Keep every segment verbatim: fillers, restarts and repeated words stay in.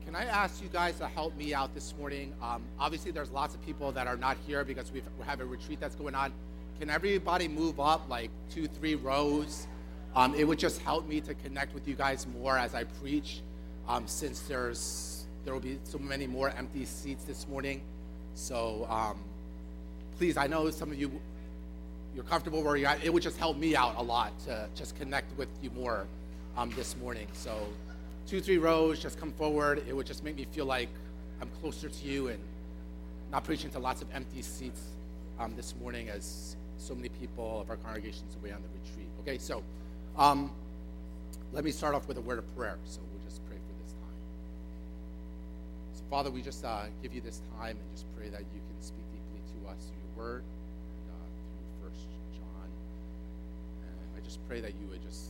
can I ask you guys to help me out this morning? Um, obviously, there's lots of people that are not here because we've, we have a retreat that's going on. Can everybody move up like two, three rows? Um, it would just help me to connect with you guys more as I preach, um, since there's there will be so many more empty seats this morning. So um, please, I know some of you, you're comfortable where you're at. It would just help me out a lot to just connect with you more um, this morning. So two, three rows, just come forward. It would just make me feel like I'm closer to you and not preaching to lots of empty seats um, this morning as so many people of our congregations away on the retreat. Okay, so um, let me start off with a word of prayer. So we'll just pray for this time. So Father, we just uh, give you this time and just pray that you can speak deeply to us through your word, and, uh, through First John. And I just pray that you would just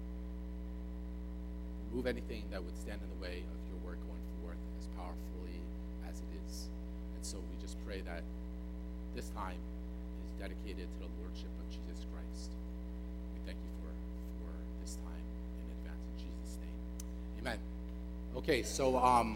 remove anything that would stand in the way of your word going forth as powerfully as it is. And so we just pray that this time is dedicated to the Lordship of Jesus Christ. We thank you for, for this time in advance in Jesus' name. Amen. Okay, so um,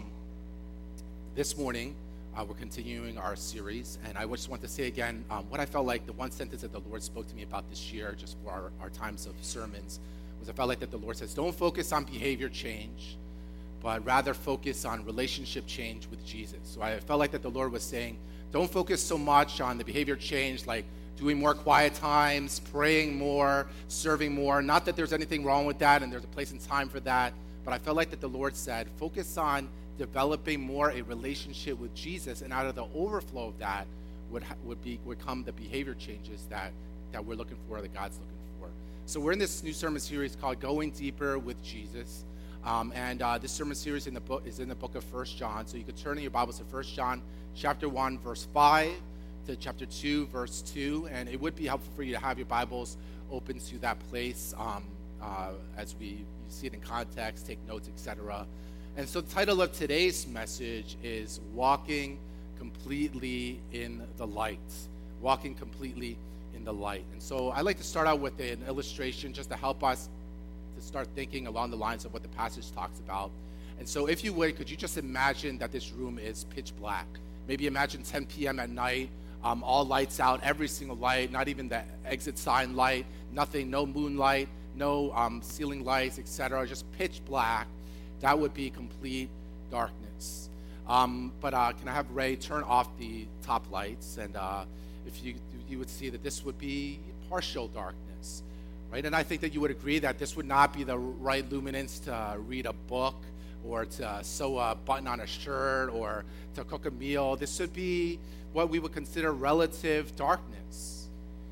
this morning uh, we're continuing our series, and I just want to say again um, what I felt like the one sentence that the Lord spoke to me about this year, just for our, our times of sermons, was I felt like that the Lord says, don't focus on behavior change, but rather focus on relationship change with Jesus. So I felt like that the Lord was saying, don't focus so much on the behavior change, like doing more quiet times, praying more, serving more. Not that there's anything wrong with that, and there's a place and time for that, but I felt like that the Lord said, focus on developing more a relationship with Jesus, and out of the overflow of that would would be would come the behavior changes that, that we're looking for, that God's looking for. So we're in this new sermon series called Going Deeper with Jesus. Um, and uh, this sermon series in the book is in the book of First John. So you could turn in your Bibles to First John chapter one, verse five to chapter two, verse two. And it would be helpful for you to have your Bibles open to that place um, uh, as we you see it in context, take notes, et cetera. And so the title of today's message is Walking Completely in the Light. Walking Completely in the light. And so I'd like to start out with an illustration just to help us to start thinking along the lines of what the passage talks about. And so if you would, could you just imagine that this room is pitch black? Maybe imagine ten p.m. at night, um, all lights out, every single light, not even the exit sign light, nothing, no moonlight, no um, ceiling lights, et cetera, just pitch black. That would be complete darkness. Um, but uh, can I have Ray turn off the top lights? And uh, if you you would see that this would be partial darkness, right? And I think that you would agree that this would not be the right luminance to read a book or to sew a button on a shirt or to cook a meal. This would be what we would consider relative darkness.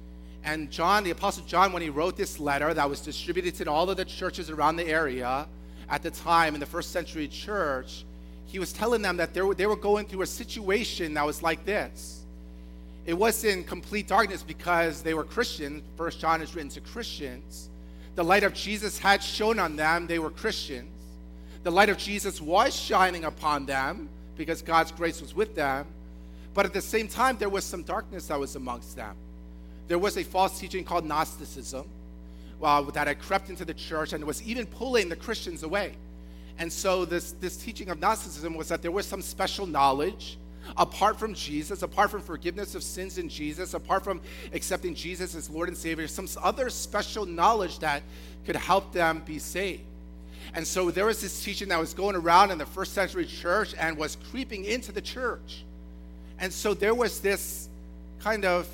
And John, the Apostle John, when he wrote this letter that was distributed to all of the churches around the area at the time in the first century church, he was telling them that they were, they were going through a situation that was like this. It wasn't complete darkness because they were Christians. First John is written to Christians. The light of Jesus had shone on them. They were Christians. The light of Jesus was shining upon them because God's grace was with them. But at the same time, there was some darkness that was amongst them. There was a false teaching called Gnosticism uh, that had crept into the church and was even pulling the Christians away. And so this, this teaching of Gnosticism was that there was some special knowledge apart from Jesus, apart from forgiveness of sins in Jesus, apart from accepting Jesus as Lord and Savior, some other special knowledge that could help them be saved. And so there was this teaching that was going around in the first century church and was creeping into the church. And so there was this kind of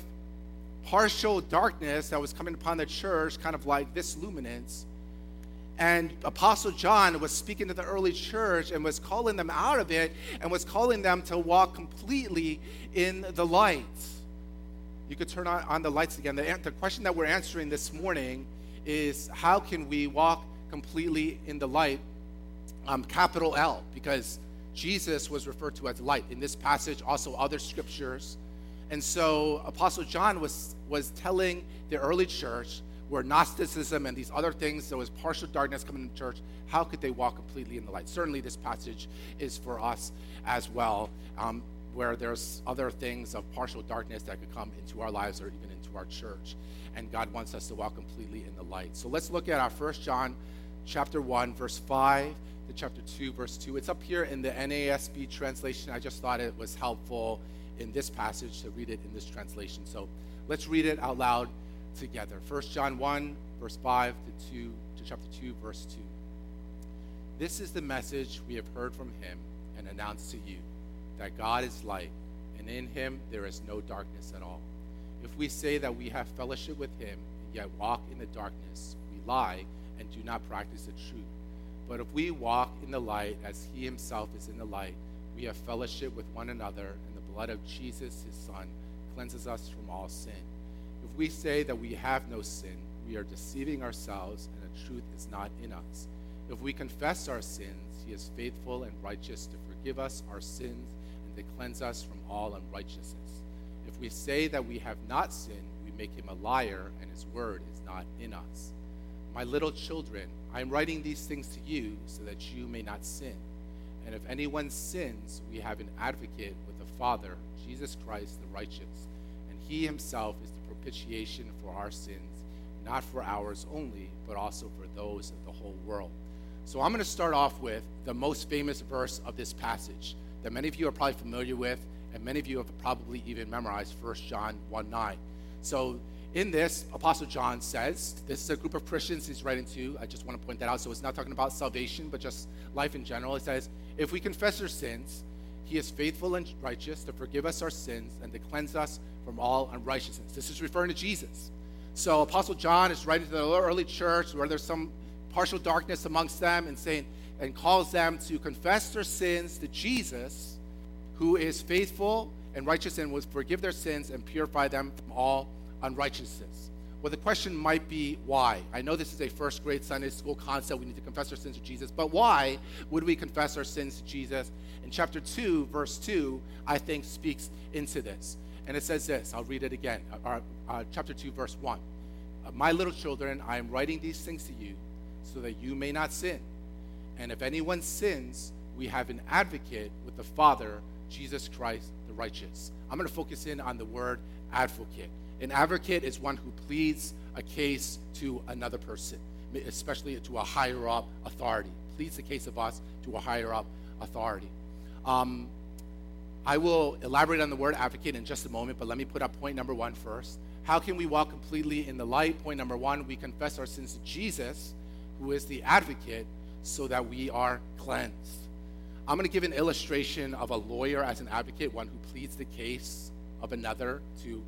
partial darkness that was coming upon the church, kind of like this luminance. And Apostle John was speaking to the early church and was calling them out of it and was calling them to walk completely in the light. You could turn on, on the lights again. The, the question that we're answering this morning is, how can we walk completely in the light? Um, capital L, because Jesus was referred to as light. In this passage, also other scriptures. And so Apostle John was, was telling the early church, where Gnosticism and these other things, there was partial darkness coming into church, how could they walk completely in the light? Certainly this passage is for us as well, um, where there's other things of partial darkness that could come into our lives or even into our church. And God wants us to walk completely in the light. So let's look at our First John chapter one, verse five to chapter two, verse two. It's up here in the N A S B translation. I just thought it was helpful in this passage to read it in this translation. So let's read it out loud together. First John one, verse five to two to chapter two, verse two. This is the message we have heard from him and announced to you, that God is light, and in him there is no darkness at all. If we say that we have fellowship with him, and yet walk in the darkness, we lie and do not practice the truth. But if we walk in the light as he himself is in the light, we have fellowship with one another, and the blood of Jesus, his son, cleanses us from all sin. If we say that we have no sin, we are deceiving ourselves, and the truth is not in us. If we confess our sins, he is faithful and righteous to forgive us our sins and to cleanse us from all unrighteousness. If we say that we have not sinned, we make him a liar, and his word is not in us. My little children, I am writing these things to you so that you may not sin. And if anyone sins, we have an advocate with the Father, Jesus Christ the righteous. And he himself is the propitiation for our sins, not for ours only, but also for those of the whole world. So I'm going to start off with the most famous verse of this passage that many of you are probably familiar with, and many of you have probably even memorized, First John one nine. So in this, Apostle John says, this is a group of Christians he's writing to. I just want to point that out. So it's not talking about salvation, but just life in general. It says, if we confess our sins, he is faithful and righteous to forgive us our sins and to cleanse us from all unrighteousness. This is referring to Jesus. So Apostle John is writing to the early church where there's some partial darkness amongst them, and saying and calls them to confess their sins to Jesus, who is faithful and righteous and will forgive their sins and purify them from all unrighteousness. Well, the question might be why? I know this is a first grade Sunday school concept. We need to confess our sins to Jesus, but why would we confess our sins to Jesus? In chapter two, verse two, I think speaks into this. And it says this, I'll read it again. Uh, uh, chapter two, verse one. Uh, My little children, I am writing these things to you so that you may not sin. And if anyone sins, we have an advocate with the Father, Jesus Christ the righteous. I'm going to focus in on the word advocate. An advocate is one who pleads a case to another person, especially to a higher up authority. Pleads the case of us to a higher up authority. Um, I will elaborate on the word advocate in just a moment, but let me put up point number one first. How can we walk completely in the light? Point number one, we confess our sins to Jesus, who is the advocate, so that we are cleansed. I'm going to give an illustration of a lawyer as an advocate, one who pleads the case of another to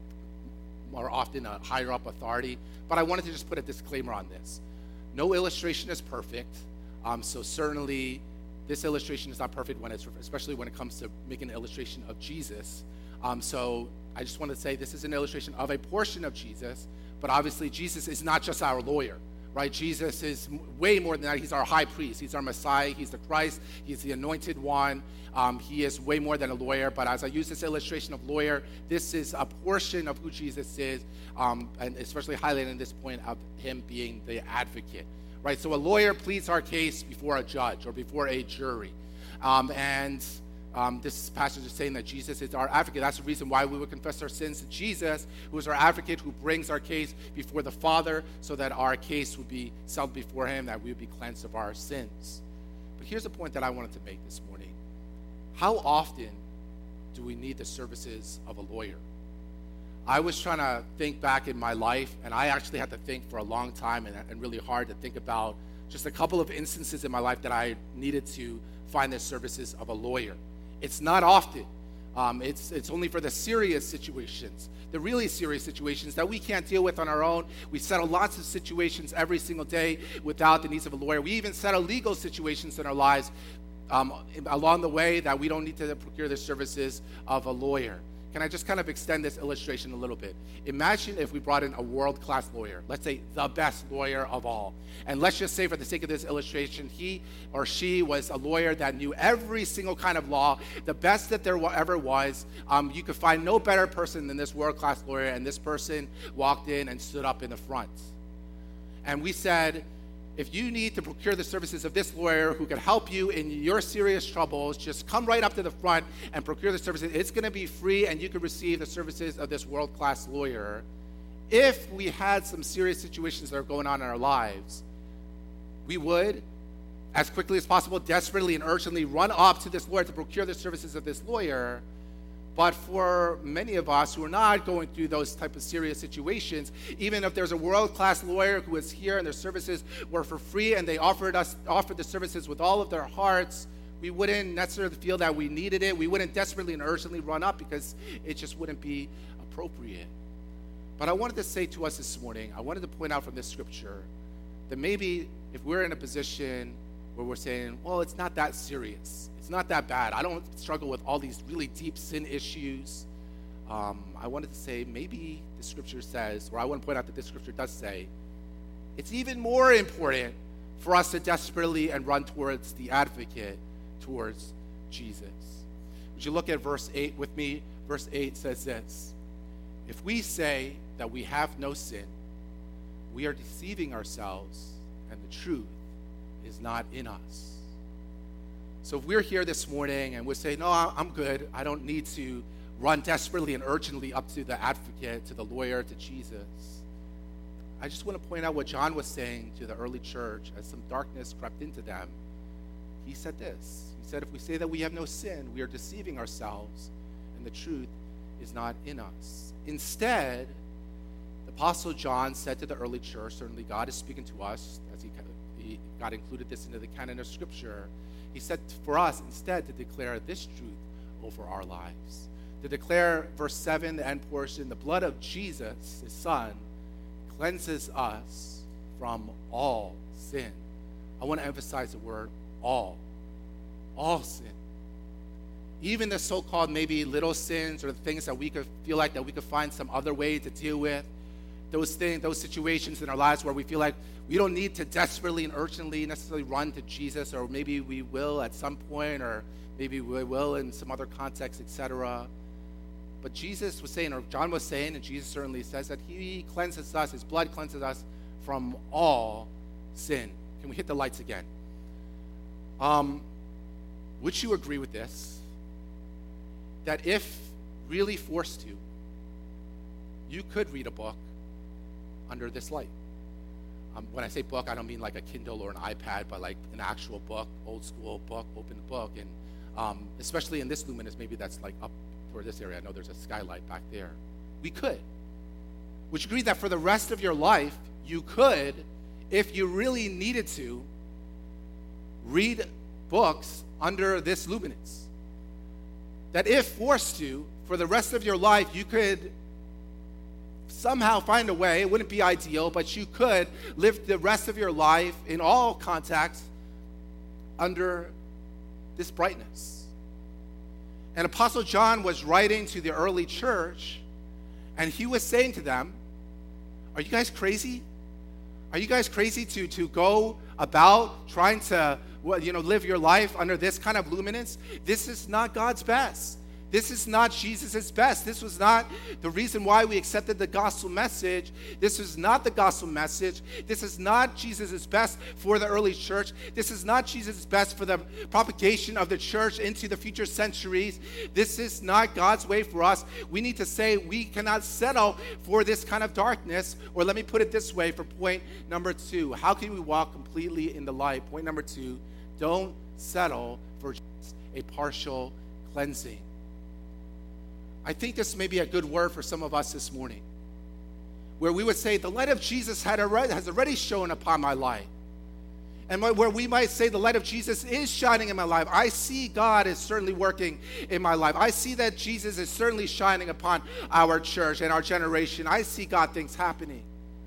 more often a higher up authority. But I wanted to just put a disclaimer on this. No illustration is perfect. Um, so certainly this illustration is not perfect, when it's, especially when it comes to making an illustration of Jesus. Um, so I just want to say this is an illustration of a portion of Jesus, but obviously Jesus is not just our lawyer. Right? Jesus is way more than that. He's our high priest. He's our Messiah. He's the Christ. He's the anointed one. Um, he is way more than a lawyer. But as I use this illustration of lawyer, this is a portion of who Jesus is, um, and especially highlighting this point of him being the advocate. Right? So a lawyer pleads our case before a judge or before a jury. Um, and Um, this passage is saying that Jesus is our advocate. That's the reason why we would confess our sins to Jesus, who is our advocate, who brings our case before the Father, so that our case would be settled before him, that we would be cleansed of our sins. But here's the point that I wanted to make this morning. How often do we need the services of a lawyer? I was trying to think back in my life, and I actually had to think for a long time and, and really hard to think about just a couple of instances in my life that I needed to find the services of a lawyer. It's not often. Um, it's it's only for the serious situations, the really serious situations that we can't deal with on our own. We settle lots of situations every single day without the needs of a lawyer. We even settle legal situations in our lives um, along the way that we don't need to procure the services of a lawyer. Can I just kind of extend this illustration a little bit? Imagine if we brought in a world-class lawyer, let's say the best lawyer of all. And let's just say, for the sake of this illustration, he or she was a lawyer that knew every single kind of law, the best that there ever was. Um, you could find no better person than this world-class lawyer, and this person walked in and stood up in the front. And we said, if you need to procure the services of this lawyer who can help you in your serious troubles, just come right up to the front and procure the services. It's going to be free, and you can receive the services of this world-class lawyer. If we had some serious situations that are going on in our lives, we would as quickly as possible, desperately and urgently run up to this lawyer to procure the services of this lawyer. But for many of us who are not going through those type of serious situations, even if there's a world-class lawyer who is here and their services were for free and they offered us offered the services with all of their hearts, we wouldn't necessarily feel that we needed it. We wouldn't desperately and urgently run up because it just wouldn't be appropriate. But I wanted to say to us this morning, I wanted to point out from this scripture that maybe if we're in a position where we're saying, well, it's not that serious. It's not that bad. I don't struggle with all these really deep sin issues. Um, I wanted to say maybe the scripture says, or I want to point out that this scripture does say, it's even more important for us to desperately and run towards the advocate, towards Jesus. Would you look at verse eight with me? Verse eight says this: if we say that we have no sin, we are deceiving ourselves, and the truth is not in us. So if we're here this morning and we're saying, no, I'm good, I don't need to run desperately and urgently up to the advocate, to the lawyer, to Jesus, I just want to point out what John was saying to the early church as some darkness crept into them. He said this. He said, if we say that we have no sin, we are deceiving ourselves, and the truth is not in us. Instead, the Apostle John said to the early church, certainly God is speaking to us, as he, he God included this into the canon of Scripture. He said for us instead to declare this truth over our lives. To declare, verse seven, the end portion, the blood of Jesus, his Son, cleanses us from all sin. I want to emphasize the word all. All sin. Even the so-called maybe little sins or the things that we could feel like that we could find some other way to deal with. Those things, those situations in our lives where we feel like we don't need to desperately and urgently necessarily run to Jesus, or maybe we will at some point, or maybe we will in some other context, et cetera. But Jesus was saying, or John was saying, and Jesus certainly says that he cleanses us, his blood cleanses us from all sin. Can we hit the lights again? Um, would you agree with this? That if really forced to, you could read a book under this light. Um, when I say book, I don't mean like a Kindle or an iPad, but like an actual book, old school book, open book. And um, especially in this luminous, maybe that's like up toward this area. I know there's a skylight back there. We could. Would you agree that for the rest of your life, you could, if you really needed to, read books under this luminance? That if forced to, for the rest of your life, you could somehow find a way, it wouldn't be ideal, but you could live the rest of your life in all contexts under this brightness. And Apostle John was writing to the early church, and he was saying to them, are you guys crazy? Are you guys crazy to, to go about trying to well, you know, live your life under this kind of luminance? This is not God's best. This is not Jesus' best. This was not the reason why we accepted the gospel message. This is not the gospel message. This is not Jesus' best for the early church. This is not Jesus' best for the propagation of the church into the future centuries. This is not God's way for us. We need to say we cannot settle for this kind of darkness. Or let me put it this way for point number two. How can we walk completely in the light? Point number two, don't settle for just a partial cleansing. I think this may be a good word for some of us this morning, where we would say, the light of Jesus had already, has already shone upon my life. And where we might say, the light of Jesus is shining in my life. I see God is certainly working in my life. I see that Jesus is certainly shining upon our church and our generation. I see God things happening.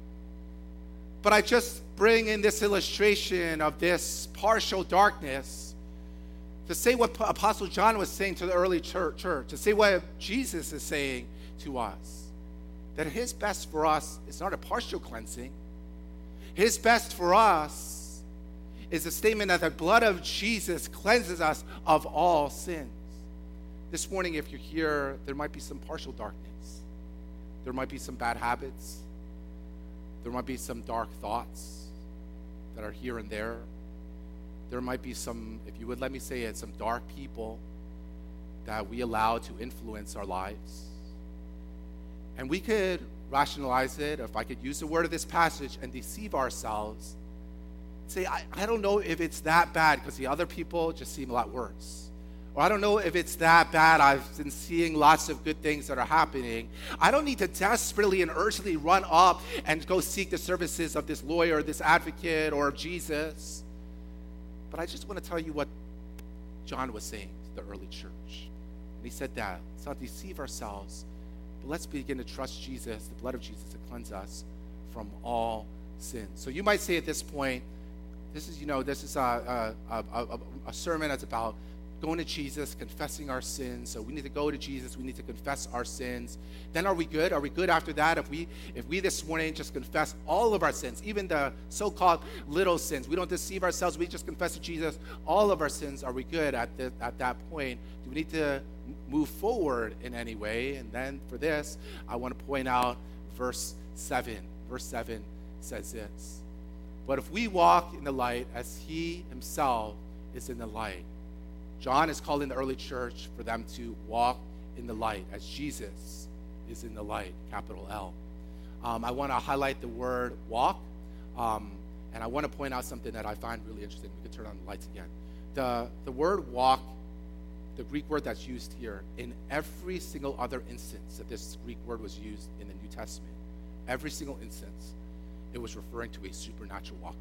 But I just bring in this illustration of this partial darkness to say what Apostle John was saying to the early church, church, to say what Jesus is saying to us, that his best for us is not a partial cleansing. His best for us is a statement that the blood of Jesus cleanses us of all sins. This morning, if you're here, there might be some partial darkness. There might be some bad habits. There might be some dark thoughts that are here and there. There might be some, if you would let me say it, some dark people that we allow to influence our lives. And we could rationalize it, if I could use the word of this passage, and deceive ourselves say, I, I don't know if it's that bad because the other people just seem a lot worse. Or I don't know if it's that bad. I've been seeing lots of good things that are happening. I don't need to desperately and urgently run up and go seek the services of this lawyer, this advocate, or Jesus. But I just want to tell you what John was saying to the early church. And he said that, let's not deceive ourselves, but let's begin to trust Jesus, the blood of Jesus, to cleanse us from all sin. So you might say at this point, this is, you know, this is a, a, a, a, a sermon that's about going to Jesus, confessing our sins. So we need to go to Jesus. We need to confess our sins. Then are we good? Are we good after that? If we if we this morning just confess all of our sins, even the so-called little sins, we don't deceive ourselves. We just confess to Jesus all of our sins. Are we good at the, at that point? Do we need to move forward in any way? And then for this, I want to point out verse seven. Verse seven says this: but if we walk in the light as he himself is in the light. John is calling the early church for them to walk in the light as Jesus is in the light, capital L. Um, I want to highlight the word walk, um, and I want to point out something that I find really interesting. We can turn on the lights again. The, the word walk, the Greek word that's used here, in every single other instance that this Greek word was used in the New Testament, every single instance, it was referring to a supernatural walking.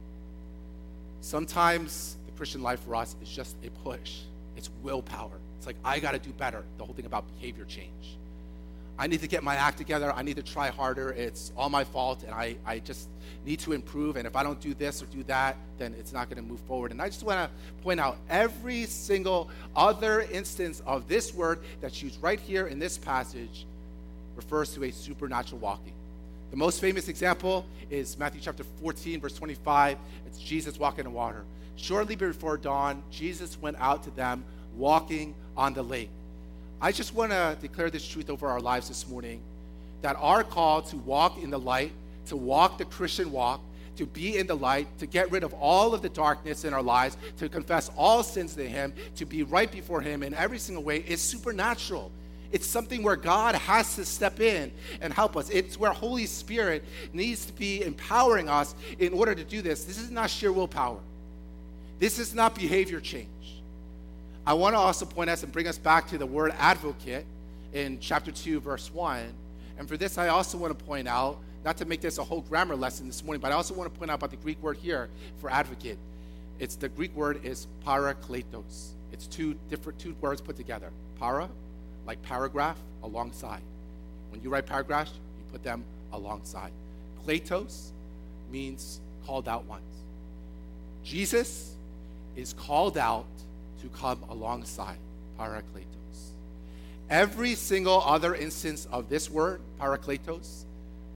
Sometimes the Christian life for us is just a push. It's willpower. It's like, I got to do better. The whole thing about behavior change. I need to get my act together. I need to try harder. It's all my fault, and I, I just need to improve. And if I don't do this or do that, then it's not going to move forward. And I just want to point out every single other instance of this word that's used right here in this passage refers to a supernatural walking. The most famous example is Matthew chapter fourteen, verse twenty-five. It's Jesus walking on water. Shortly before dawn, Jesus went out to them walking on the lake. I just want to declare this truth over our lives this morning, that our call to walk in the light, to walk the Christian walk, to be in the light, to get rid of all of the darkness in our lives, to confess all sins to him, to be right before him in every single way is supernatural. It's something where God has to step in and help us. It's where Holy Spirit needs to be empowering us in order to do this. This is not sheer willpower. This is not behavior change. I want to also point us and bring us back to the word advocate in chapter two, verse one. And for this, I also want to point out, not to make this a whole grammar lesson this morning, but I also want to point out about the Greek word here for advocate. It's the Greek word is parakletos. It's two different two words put together. Para, like paragraph, alongside. When you write paragraphs, you put them alongside. Kletos means called out ones. Jesus is called out to come alongside, parakletos. Every single other instance of this word, parakletos,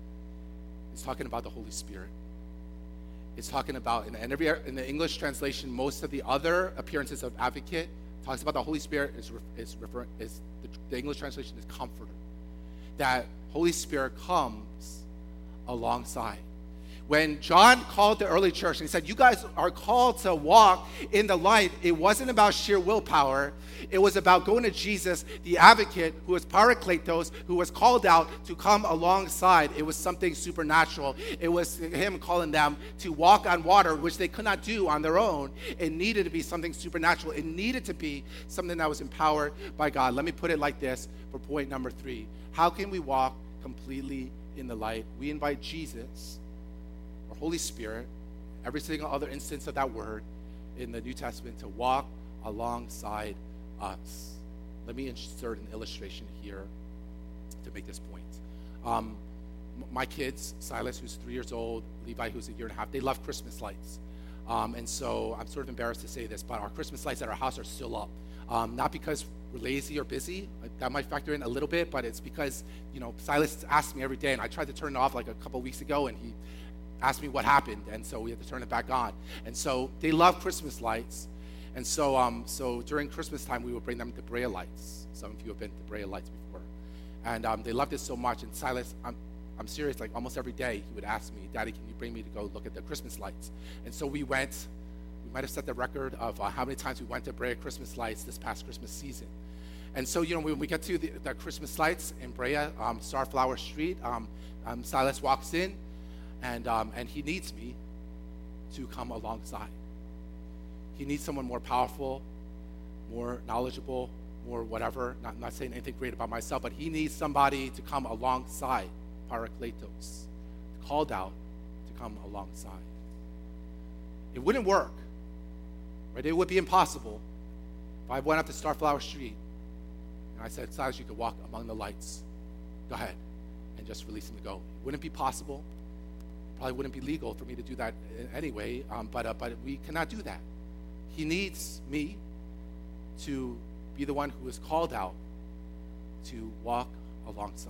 is talking about the Holy Spirit. It's talking about, in, every, in the English translation, most of the other appearances of advocate talks about the Holy Spirit is, is, refer, is the, the English translation is comforter. That Holy Spirit comes alongside. When John called the early church and he said, you guys are called to walk in the light, it wasn't about sheer willpower. It was about going to Jesus, the advocate, who was parakletos, who was called out to come alongside. It was something supernatural. It was him calling them to walk on water, which they could not do on their own. It needed to be something supernatural. It needed to be something that was empowered by God. Let me put it like this for point number three. How can we walk completely in the light? We invite Jesus, or Holy Spirit, every single other instance of that word in the New Testament, to walk alongside us. Let me insert an illustration here to make this point. Um, my kids, Silas, who's three years old, Levi, who's a year and a half, they love Christmas lights. Um, and so I'm sort of embarrassed to say this, but our Christmas lights at our house are still up. Um, not because we're lazy or busy. That might factor in a little bit, but it's because, you know, Silas asks me every day, and I tried to turn it off like a couple weeks ago, and he asked me what happened, and so we had to turn it back on. And so they love Christmas lights. And so um, so during Christmas time, we would bring them the Brea lights. Some of you have been to Brea lights before. And um, they loved it so much. And Silas, I'm, I'm serious, like almost every day, he would ask me, Daddy, can you bring me to go look at the Christmas lights? And so we went. We might have set the record of uh, how many times we went to Brea Christmas lights this past Christmas season. And so, you know, when we get to the, the Christmas lights in Brea, um, Starflower Street, um, um, Silas walks in, and um, and he needs me. to come alongside. He needs someone more powerful, more knowledgeable, more whatever. Not, not saying anything great about myself, but he needs somebody to come alongside, parakletos, called out to come alongside. It wouldn't work, right? It would be impossible if I went up to Starflower Street and I said, Silas, you could walk among the lights. Go ahead, and just release him to go. It wouldn't be possible. Probably wouldn't be legal for me to do that anyway, um, but, uh, but we cannot do that. He needs me to be the one who is called out to walk alongside.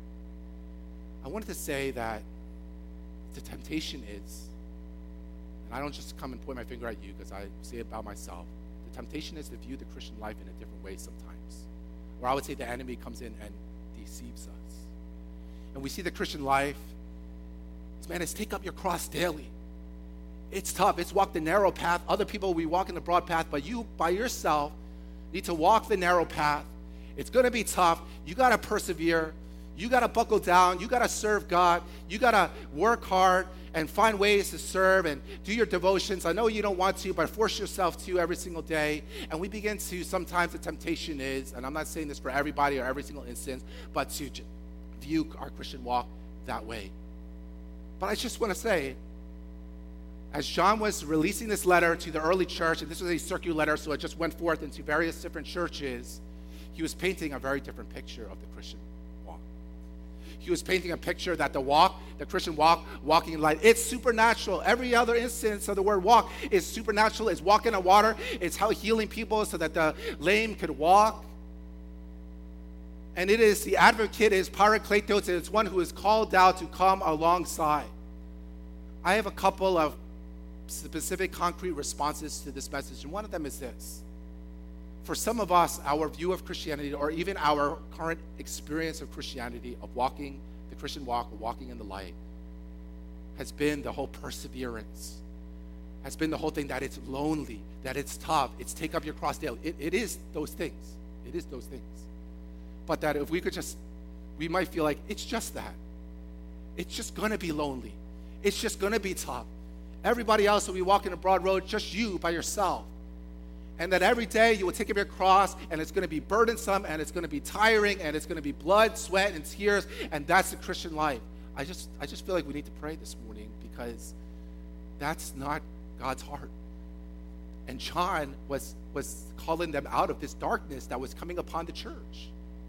I wanted to say that the temptation is, and I don't just come and point my finger at you because I say it about myself, the temptation is to view the Christian life in a different way sometimes. Or I would say the enemy comes in and deceives us. And we see the Christian life, man, it's take up your cross daily. It's tough. It's walk the narrow path. Other people, we walk in the broad path, but you by yourself need to walk the narrow path. It's going to be tough. You got to persevere. You got to buckle down. You got to serve God. You got to work hard and find ways to serve and do your devotions. I know you don't want to, but force yourself to every single day. And we begin to, sometimes the temptation is, and I'm not saying this for everybody or every single instance, but to view our Christian walk that way. But I just want to say, as John was releasing this letter to the early church, and this was a circular letter, so it just went forth into various different churches, he was painting a very different picture of the Christian walk. He was painting a picture that the walk, the Christian walk, walking in light, it's supernatural. Every other instance of the word walk is supernatural. It's walking on water. It's how healing people so that the lame could walk. And it is the advocate, is parakletos, and it's one who is called out to come alongside. I have a couple of specific concrete responses to this message, and one of them is this. For some of us, our view of Christianity, or even our current experience of Christianity, of walking the Christian walk, or walking in the light, has been the whole perseverance, has been the whole thing that it's lonely, that it's tough, it's take up your cross daily. It, it is those things. It is those things. But that if we could just, we might feel like it's just that. It's just going to be lonely. It's just going to be tough. Everybody else will be walking a broad road, just you by yourself. And that every day you will take up your cross, and it's going to be burdensome, and it's going to be tiring, and it's going to be blood, sweat, and tears, and that's the Christian life. I just, I just feel like we need to pray this morning because that's not God's heart. And John was, was calling them out of this darkness that was coming upon the church.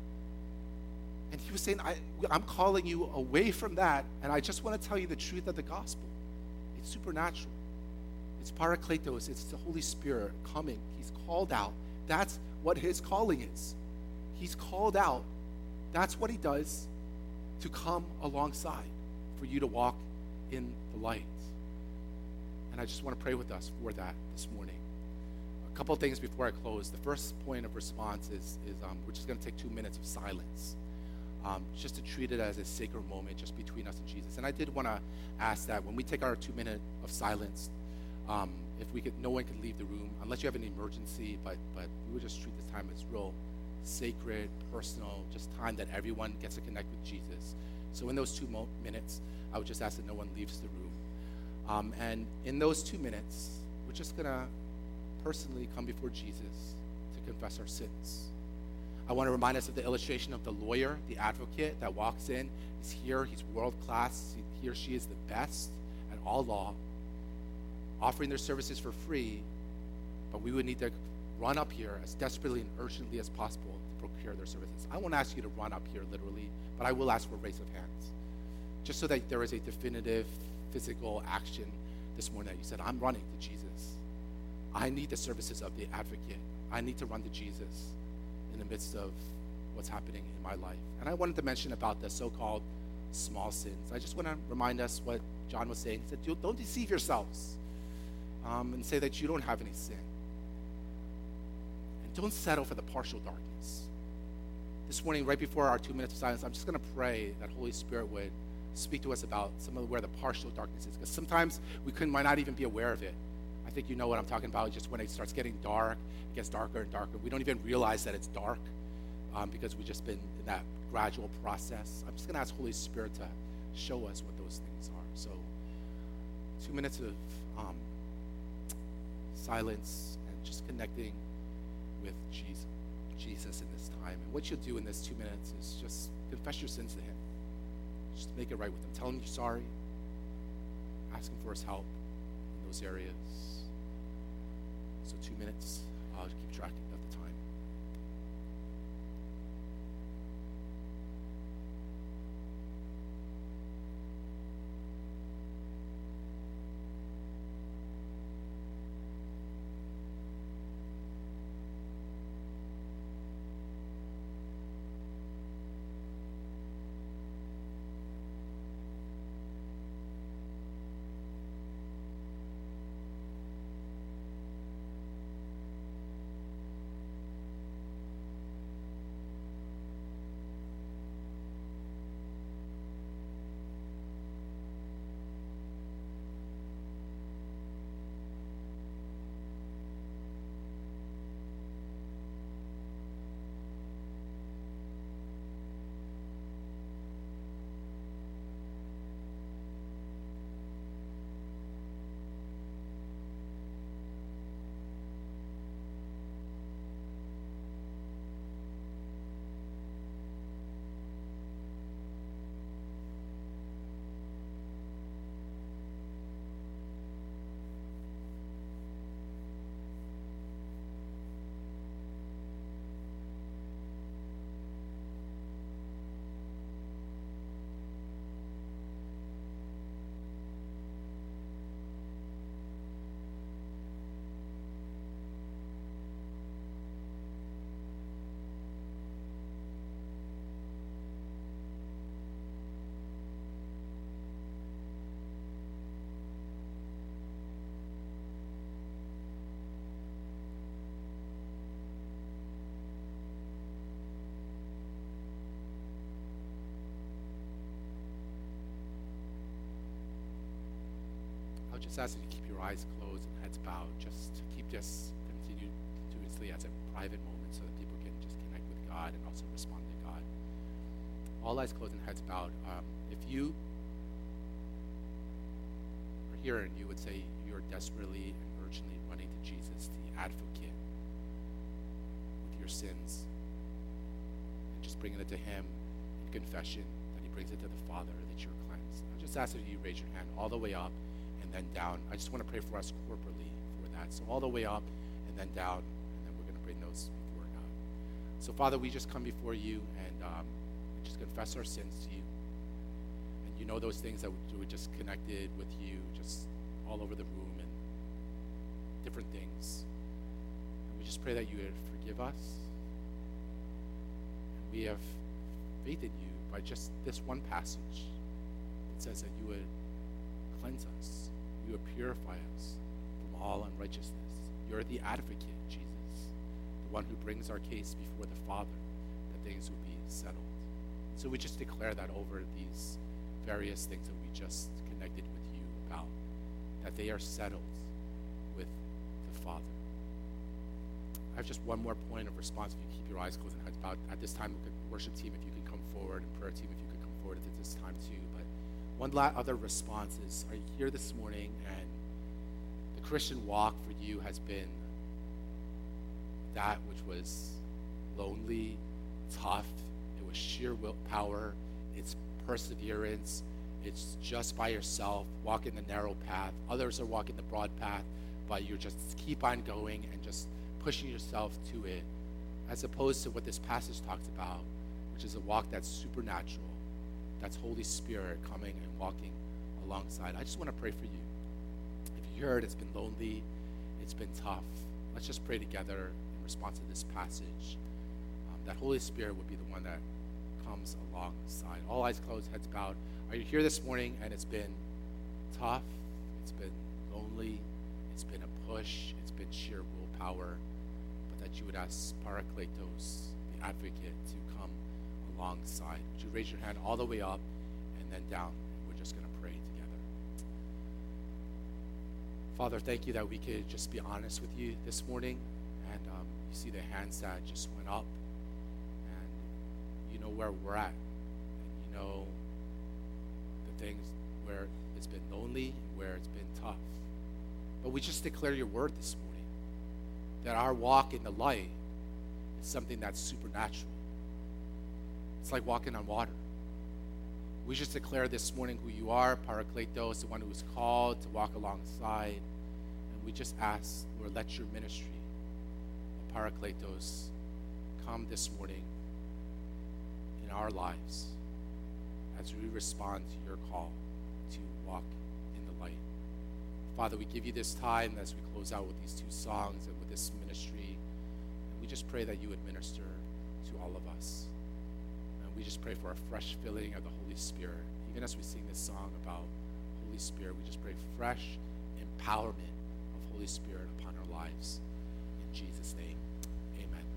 And he was saying, I, I'm calling you away from that, and I just want to tell you the truth of the gospel. It's supernatural. It's parakletos. It's the Holy Spirit coming. He's called out. That's what his calling is. He's called out. That's what he does to come alongside for you to walk in the light. And I just want to pray with us for that this morning. A couple of things before I close. The first point of response is, is um, we're just going to take two minutes of silence. Um, just to treat it as a sacred moment just between us and Jesus. And I did want to ask that when we take our two minute of silence, um, if we could, no one could leave the room unless you have an emergency, but but we would just treat this time as real sacred, personal, just time that everyone gets to connect with Jesus. So in those two mo- minutes, I would just ask that no one leaves the room. Um, and in those two minutes, we're just going to personally come before Jesus to confess our sins. I want to remind us of the illustration of the lawyer, the advocate that walks in. He's here. He's world-class. He or she is the best at all law, offering their services for free, but we would need to run up here as desperately and urgently as possible to procure their services. I won't ask you to run up here literally, but I will ask for a raise of hands, just so that there is a definitive physical action this morning that you said, I'm running to Jesus. I need the services of the advocate. I need to run to Jesus in the midst of what's happening in my life. And I wanted to mention about the so-called small sins. I just want to remind us what John was saying. He said, don't deceive yourselves um, and say that you don't have any sin. And don't settle for the partial darkness. This morning, right before our two minutes of silence, I'm just going to pray that Holy Spirit would speak to us about some of where the partial darkness is. Because sometimes we could, might not even be aware of it. I think you know what I'm talking about. Just when it starts getting dark, it gets darker and darker. We don't even realize that it's dark um, because we've just been in that gradual process. I'm just going to ask Holy Spirit to show us what those things are. So two minutes of um, silence and just connecting with Jesus, Jesus in this time. And what you'll do in this two minutes is just confess your sins to him. Just make it right with him. Tell him you're sorry. Ask him for his help in those areas. So two minutes. I'll keep track of the time. Just ask you to keep your eyes closed and heads bowed. Just to keep this continue continuously as a private moment so that people can just connect with God and also respond to God. All eyes closed and heads bowed. Um, if you are here and you would say you're desperately and urgently running to Jesus, the advocate, with your sins, and just bringing it to him in confession, that he brings it to the Father, that you're cleansed. I just ask that you raise your hand all the way up and then down. I just want to pray for us corporately for that. So all the way up and then down, and then we're going to bring those before God. So Father, we just come before you and um, we just confess our sins to you. And you know those things that we just connected with you, just all over the room and different things. And we just pray that you would forgive us. And we have faith in you by just this one passage. It says that you would cleanse us. You would purify us from all unrighteousness. You're the advocate, Jesus, the one who brings our case before the Father, that things would be settled. So we just declare that over these various things that we just connected with you about, that they are settled with the Father. I have just one more point of response. If you keep your eyes closed and heads bowed at this time, worship team, if you could come forward, and prayer team, if you could come forward at this time too. But one la- other response is, are you here this morning and the Christian walk for you has been that which was lonely, tough, it was sheer willpower, it's perseverance, it's just by yourself, walking the narrow path. Others are walking the broad path, but you just keep on going and just pushing yourself to it, as opposed to what this passage talks about, which is a walk that's supernatural, that's Holy Spirit coming and walking alongside. I just want to pray for you. If you heard it's been lonely, it's been tough, let's just pray together in response to this passage. Um, that Holy Spirit would be the one that comes alongside. All eyes closed, heads bowed. Are you here this morning and it's been tough, it's been lonely, it's been a push, it's been sheer willpower, but that you would ask Parakletos, the advocate, to come alongside? Would you raise your hand all the way up and then down? We're just going to pray together. Father, thank you that we could just be honest with you this morning. And um, you see the hands that just went up. And you know where we're at. And you know the things where it's been lonely, where it's been tough. But we just declare your word this morning, that our walk in the light is something that's supernatural. It's like walking on water. We just declare this morning who you are, Parakletos, the one who is called to walk alongside. And we just ask, Lord, let your ministry of Parakletos come this morning in our lives as we respond to your call to walk in the light. Father, we give you this time as we close out with these two songs and with this ministry. And we just pray that you would minister to all of us. And we just pray for a fresh filling of the Holy Spirit. Even as we sing this song about Holy Spirit, we just pray fresh empowerment of Holy Spirit upon our lives. In Jesus' name.